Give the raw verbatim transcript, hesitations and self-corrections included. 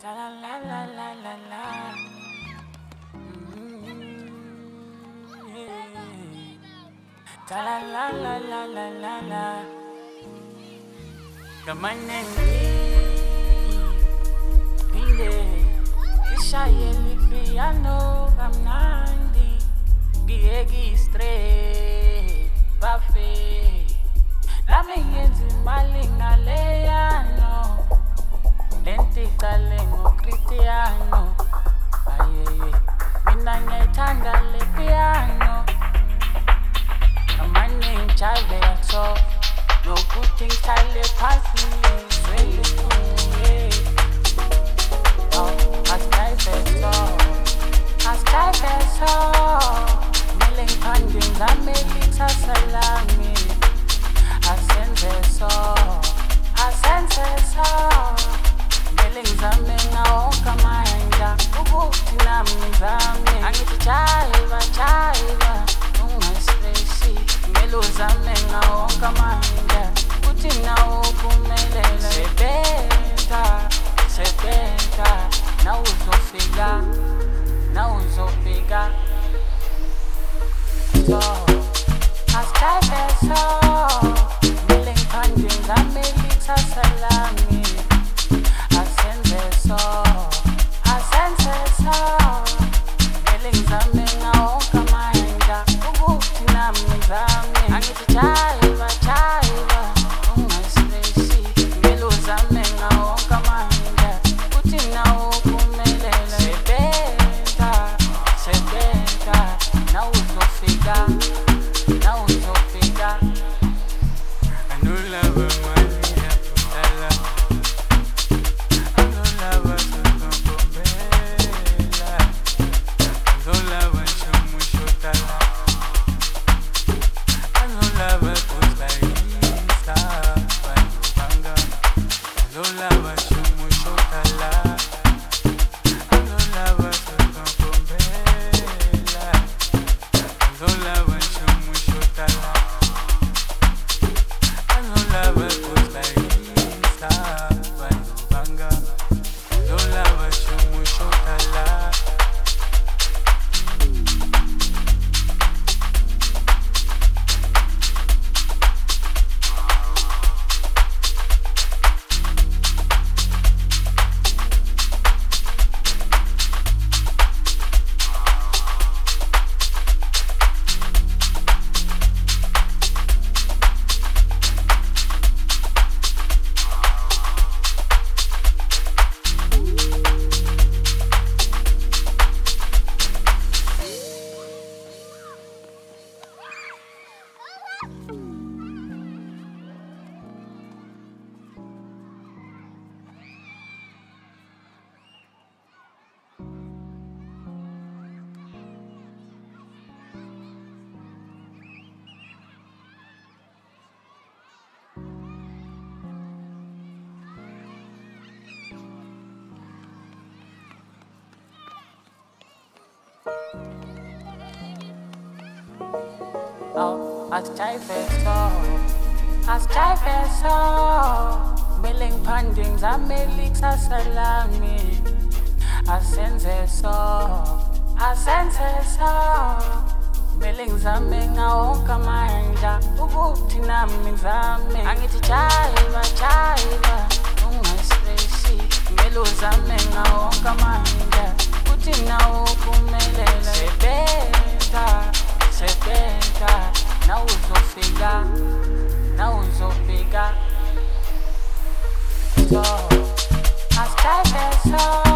Ta la la la la la la. Mm, yeah. Ta la la la la la la la. Kamanengi Pinde Ishayeli piano kamnandi Giyegi straight Buffet Lami yenzi mali ngaleyano Lentika lengo Cristiano Ayeye Mina ngayithanda le piano Kamanengi chave so no good things I live past me, really cool, oh, as I so, as I so, milling pandings, I make it a salami, as sense so, as sense so, milling zamming, I won't come mind, Ubutina Mizami, I need to chive, chive, oh, my spacey, Melo zamming, I won't come mind. Now kumelele sebenta sebenta na uzofika na uzofika so asikaze so milling pandings amelitha salami asenze so asenze so milling zamenga okamanda ukuthi nami zami angithi chiva chiva Oh, as chive so, as chive so, milling pandings, I make a salami, as sense so, as sense so, milling zamming, I won't come mind, Ubutina Mizami, I need to chive, chive, oh my spacey, Melo zamming, I won't come mind, Putina Ukumele, Sebeta. Sebenta, na uzofika, na uzofika. So, as time is so.